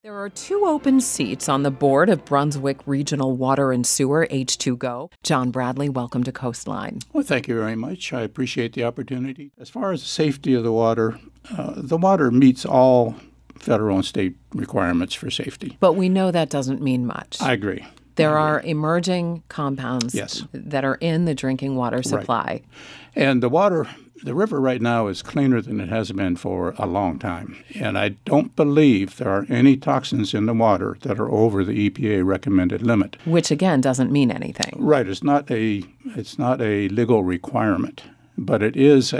There are 2 open seats on the board of Brunswick Regional Water and Sewer, H2Go. John Bradley, welcome to Coastline. Well, thank you very much. I appreciate the opportunity. As far as the safety of the water meets all federal and state requirements for safety. But we know that doesn't mean much. I agree. There are emerging compounds that are in the drinking water supply. Right. And the river right now is cleaner than it has been for a long time. And I don't believe there are any toxins in the water that are over the EPA recommended limit. Which, again, doesn't mean anything. Right. It's not a legal requirement, but it is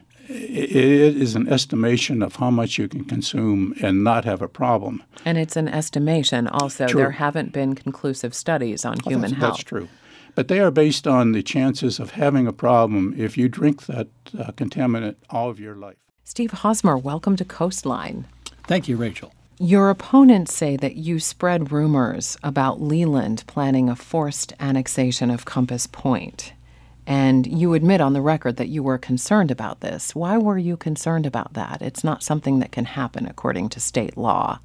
an estimation of how much you can consume and not have a problem. And it's an estimation also. True. There haven't been conclusive studies on human health. That's true. But they are based on the chances of having a problem if you drink that contaminant all of your life. Steve Hosmer, welcome to Coastline. Thank you, Rachel. Your opponents say that you spread rumors about Leland planning a forced annexation of Compass Point. And you admit on the record that you were concerned about this. Why were you concerned about that? It's not something that can happen according to state law.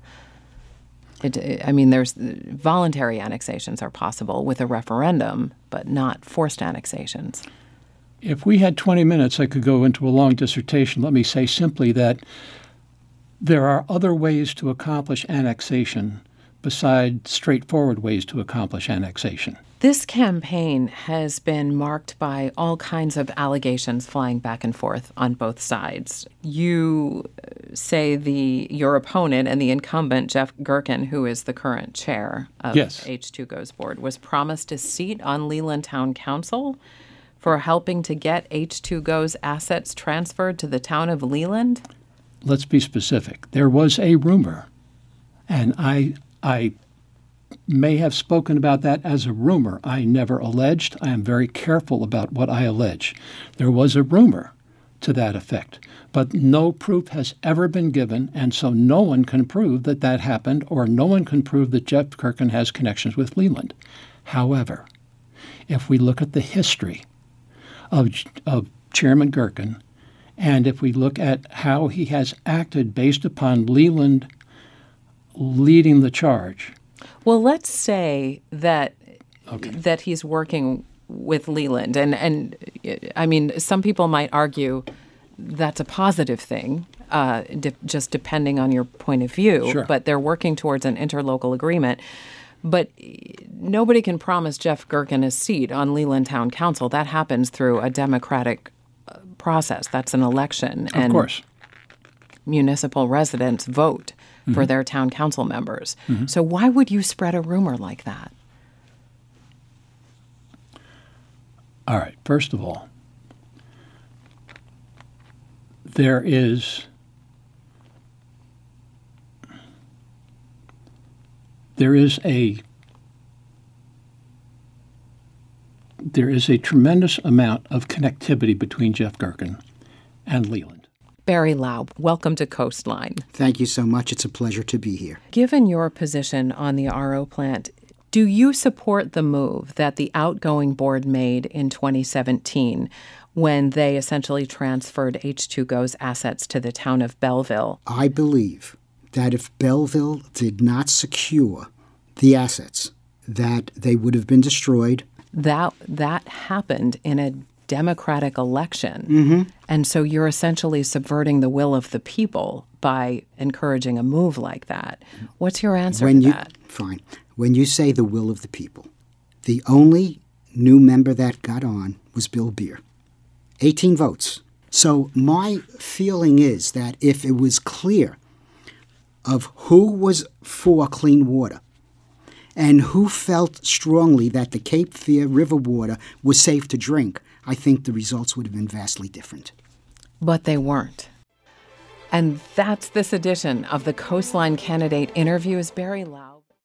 There's voluntary annexations are possible with a referendum, but not forced annexations. If we had 20 minutes, I could go into a long dissertation. Let me say simply that there are other ways to accomplish annexation besides straightforward ways to accomplish annexation. This campaign has been marked by all kinds of allegations flying back and forth on both sides. You say your opponent and the incumbent, Jeff Gerken, who is the current chair of H2Go's board, was promised a seat on Leland Town Council for helping to get H2Go's assets transferred to the town of Leland? Let's be specific. There was a rumor, and I may have spoken about that as a rumor. I never alleged. I am very careful about what I allege. There was a rumor to that effect, but no proof has ever been given, and so no one can prove that that happened, or no one can prove that Jeff Gerken has connections with Leland. However, if we look at the history of Chairman Gerken, and if we look at how he has acted based upon Leland leading the charge. Well, let's say that he's working with Leland. And I mean, some people might argue that's a positive thing, just depending on your point of view. Sure. But they're working towards an interlocal agreement. But nobody can promise Jeff Gerken a seat on Leland Town Council. That happens through a democratic process. That's an election. Of course. Municipal residents vote for their town council members. Mm-hmm. So why would you spread a rumor like that? All right. First of all, there is a tremendous amount of connectivity between Jeff Gerken and Leland. Barry Laub, welcome to Coastline. Thank you so much. It's a pleasure to be here. Given your position on the RO plant, do you support the move that the outgoing board made in 2017 when they essentially transferred H2Go's assets to the town of Belleville? I believe that if Belleville did not secure the assets, that they would have been destroyed. That happened in a democratic election. Mm-hmm. And so you're essentially subverting the will of the people by encouraging a move like that. What's your answer to that? Fine. When you say the will of the people, the only new member that got on was Bill Beer. 18 votes. So my feeling is that if it was clear of who was for clean water and who felt strongly that the Cape Fear River water was safe to drink, I think the results would have been vastly different. But they weren't. And that's this edition of the Coastline Candidate Interviews. Barry Laub.